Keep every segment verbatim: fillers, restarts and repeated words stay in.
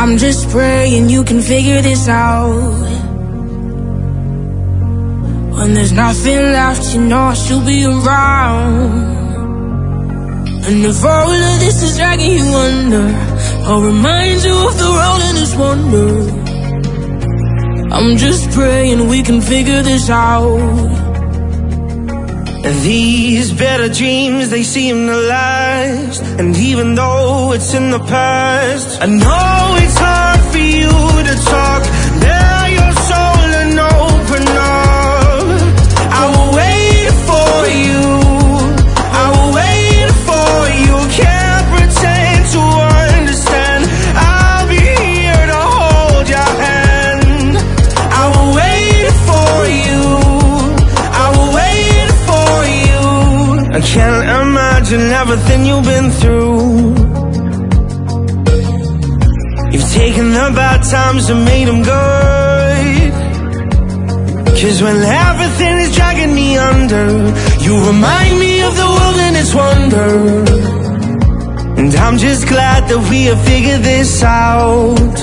I'm just praying you can figure this out. When there's nothing left, you know I should be around. And if all of this is dragging you under, I'll remind you of the road and its wonder. I'm just praying we can figure this out. These better dreams, they seem to last. And even though it's in the past, I know it's hard for you to talk, bare your soul and open up. I will wait for you, I will wait for you. Can't pretend to understand, I'll be here to hold your hand. I will wait for you, I will wait for you. I can't imagine everything you've been through. You've taken the bad times and made them good. Cause when everything is dragging me under, you remind me of the world and its wonder. And I'm just glad that we have figured this out.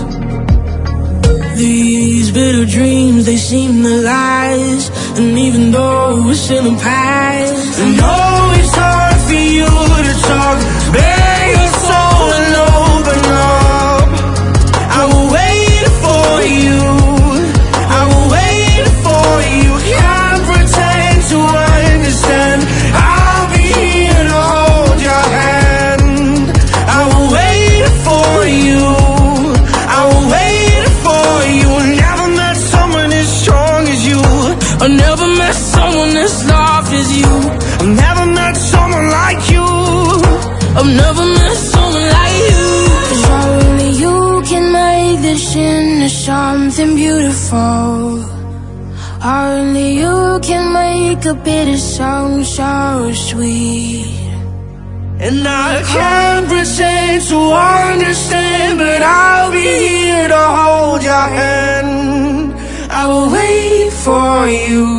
These bitter dreams, they seem to last. And even though it's in the past, I know it's hard for you to talk, bare your soul and open up. I will wait for you, I will wait for you. Can't pretend to understand, I'll be here to hold your hand. I will wait for you, I will wait for you. Never met someone as strong as you, I never met someone as soft as you. I've never met someone like you, I've never met someone like you. Cause only you can make this into something beautiful. Only you can make a bitter song so sweet. And I can't pretend to understand, but I'll be here to hold your hand. I will wait for you,